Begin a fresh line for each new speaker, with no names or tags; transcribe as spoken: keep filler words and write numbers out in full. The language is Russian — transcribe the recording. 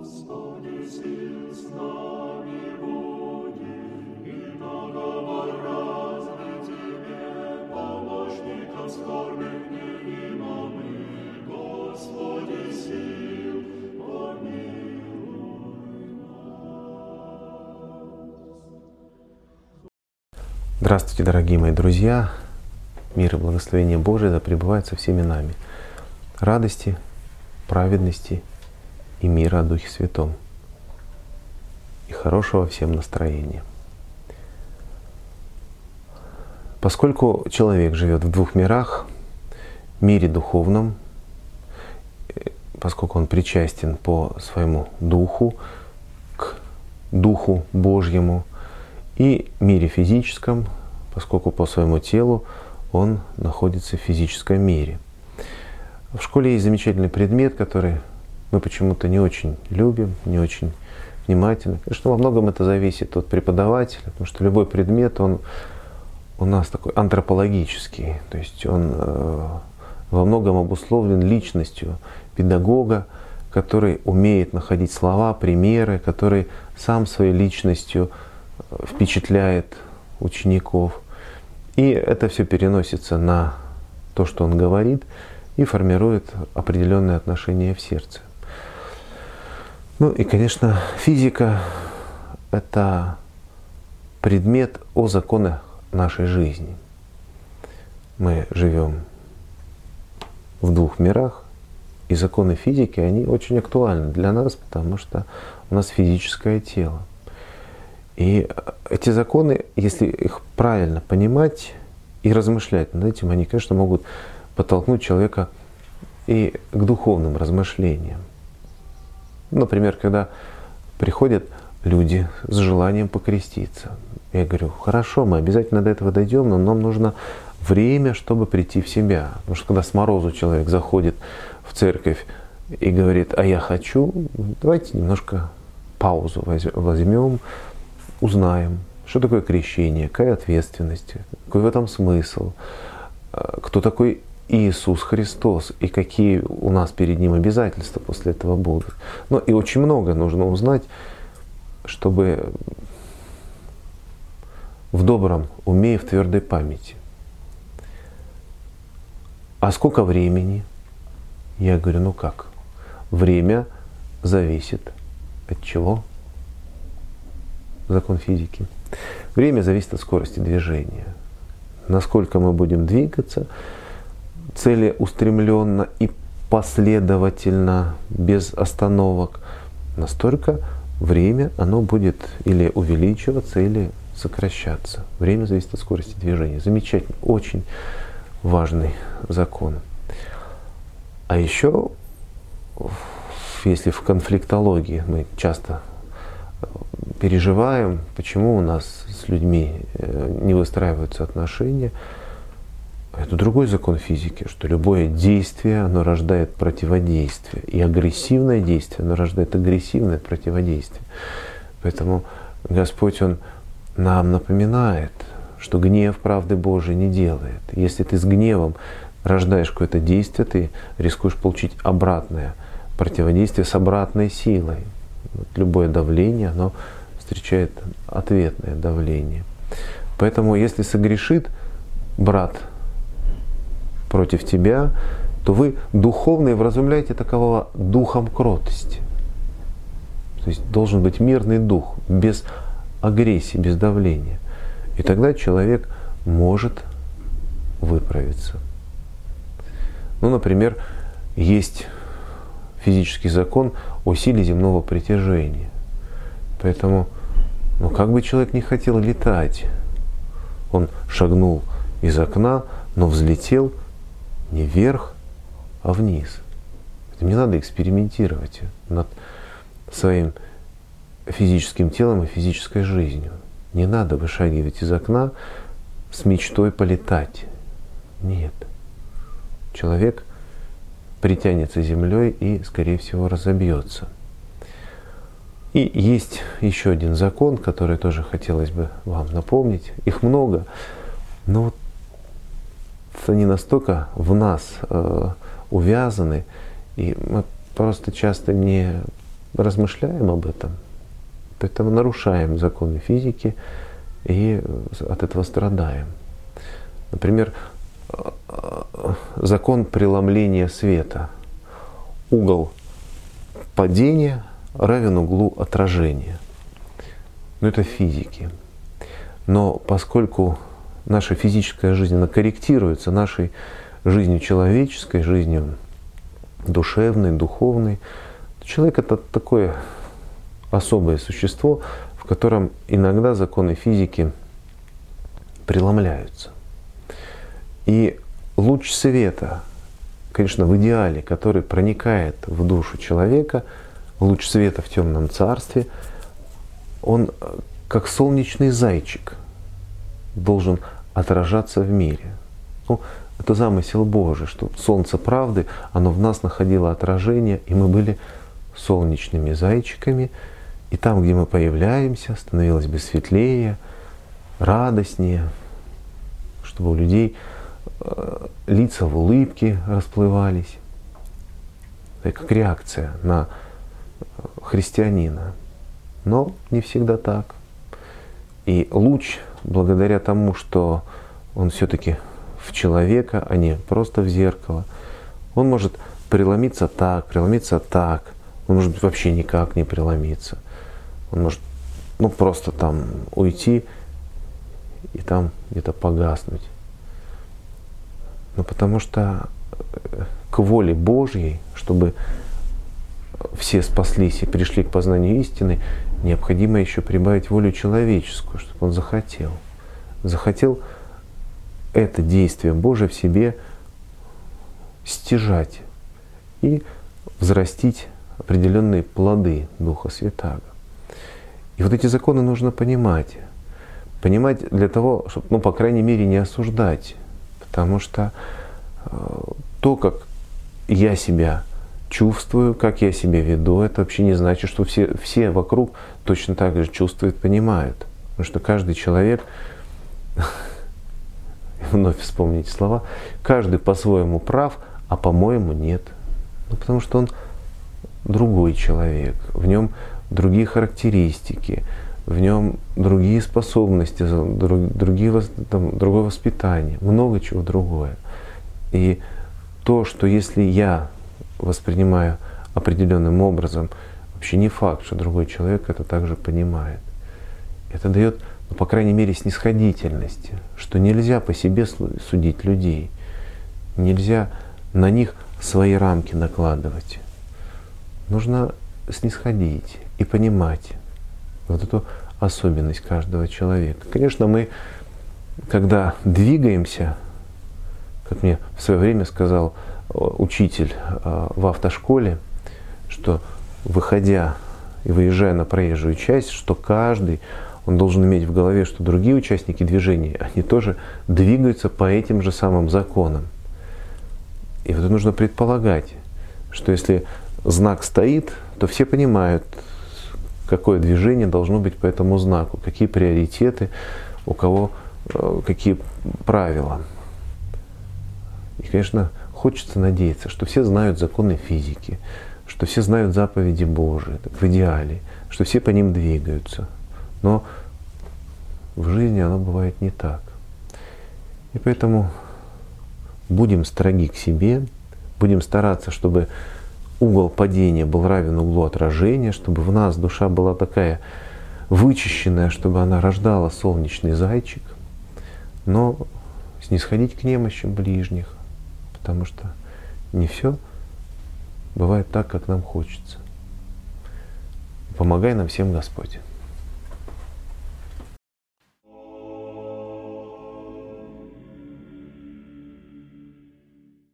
Здравствуйте, дорогие мои друзья! Мир и благословение Божие да пребывает со всеми нами. Радости, праведности и мира о Духе Святом. И хорошего всем настроения. Поскольку человек живет в двух мирах, в мире духовном, поскольку он причастен по своему духу к Духу Божьему, и в мире физическом, поскольку по своему телу он находится в физическом мире. В школе есть замечательный предмет, который мы почему-то не очень любим, не очень внимательно. Конечно, во многом это зависит от преподавателя, потому что любой предмет, он у нас такой антропологический, то есть он э, во многом обусловлен личностью педагога, который умеет находить слова, примеры, который сам своей личностью впечатляет учеников. И это все переносится на то, что он говорит, и формирует определенные отношения в сердце. Ну и, конечно, физика — это предмет о законах нашей жизни. Мы живем в двух мирах, и законы физики, они очень актуальны для нас, потому что у нас физическое тело. И эти законы, если их правильно понимать и размышлять над этим, они, конечно, могут подтолкнуть человека и к духовным размышлениям. Например, когда приходят люди с желанием покреститься. Я говорю: хорошо, мы обязательно до этого дойдем, но нам нужно время, чтобы прийти в себя. Потому что когда с морозу человек заходит в церковь и говорит: а я хочу, давайте немножко паузу возьмем, узнаем, что такое крещение, какая ответственность, какой в этом смысл, кто такой Иисус Христос и какие у нас перед Ним обязательства после этого будут. Ну и очень много нужно узнать, чтобы в добром уме и в твердой памяти. А сколько времени? Я говорю: ну как? Время зависит от чего? Закон физики. Время зависит от скорости движения. Насколько мы будем двигаться целеустремленно и последовательно, без остановок, настолько время оно будет или увеличиваться, или сокращаться. Время зависит от скорости движения. Замечательно, очень важный закон. А еще, если в конфликтологии мы часто переживаем, почему у нас с людьми не выстраиваются отношения, это другой закон физики, что любое действие, оно рождает противодействие. И агрессивное действие, оно рождает агрессивное противодействие. Поэтому Господь, Он нам напоминает, что гнев правды Божией не делает. Если ты с гневом рождаешь какое-то действие, ты рискуешь получить обратное противодействие с обратной силой. Вот любое давление, оно встречает ответное давление. Поэтому, если согрешит брат против тебя, то вы духовно и вразумляете такового духом кротости. То есть должен быть мирный дух, без агрессии, без давления. И тогда человек может выправиться. Ну, например, есть физический закон о силе земного притяжения. Поэтому, ну, как бы человек не хотел летать, он шагнул из окна, но взлетел не вверх, а вниз. Не надо экспериментировать над своим физическим телом и физической жизнью. Не надо вышагивать из окна с мечтой полетать. Нет. Человек притянется землей и, скорее всего, разобьется. И есть еще один закон, который тоже хотелось бы вам напомнить. Их много, но вот они настолько в нас э, увязаны, и мы просто часто не размышляем об этом, поэтому нарушаем законы физики и от этого страдаем. Например, закон преломления света. Угол падения равен углу отражения. Но это физики. Но поскольку наша физическая жизнь, она корректируется нашей жизнью человеческой, жизнью душевной, духовной, то человек — это такое особое существо, в котором иногда законы физики преломляются. И луч света, конечно, в идеале, который проникает в душу человека, луч света в темном царстве, он как солнечный зайчик должен отражаться в мире. Ну, это замысел Божий, что солнце правды, оно в нас находило отражение, и мы были солнечными зайчиками, и там, где мы появляемся, становилось бы светлее, радостнее, чтобы у людей э, лица в улыбке расплывались. Это как реакция на христианина. Но не всегда так. И луч, благодаря тому, что он все-таки в человека, а не просто в зеркало, он может преломиться так, преломиться так, он может вообще никак не преломиться. Он может ну, просто там уйти и там где-то погаснуть. Но потому что к воле Божьей, чтобы все спаслись и пришли к познанию истины, необходимо еще прибавить волю человеческую, чтобы он захотел. Захотел это действие Божие в себе стяжать и взрастить определенные плоды Духа Святаго. И вот эти законы нужно понимать. Понимать для того, чтобы, ну, по крайней мере, не осуждать. Потому что э, то, как я себя чувствую, как я себя веду, это вообще не значит, что все, все вокруг точно так же чувствуют, понимают. Потому что каждый человек, вновь вспомните слова, каждый по-своему прав, а по-моему нет. Ну, потому что он другой человек, в нем другие характеристики, в нем другие способности, другие, там, другое воспитание, много чего другое. И то, что если я воспринимаю определенным образом, вообще не факт, что другой человек это также понимает. Это дает, ну, по крайней мере, снисходительность, что нельзя по себе судить людей, нельзя на них свои рамки накладывать. Нужно снисходить и понимать вот эту особенность каждого человека. Конечно, мы, когда двигаемся, как мне в свое время сказал учитель в автошколе, что выходя и выезжая на проезжую часть, что каждый, он должен иметь в голове, что другие участники движения, они тоже двигаются по этим же самым законам. И вот это нужно предполагать, что если знак стоит, то все понимают, какое движение должно быть по этому знаку, какие приоритеты, у кого какие правила. И, конечно, хочется надеяться, что все знают законы физики, что все знают заповеди Божии, так в идеале, что все по ним двигаются. Но в жизни оно бывает не так. И поэтому будем строги к себе, будем стараться, чтобы угол падения был равен углу отражения, чтобы в нас душа была такая вычищенная, чтобы она рождала солнечный зайчик, но снисходить к немощам ближних, потому что не все бывает так, как нам хочется. Помогай нам всем Господь.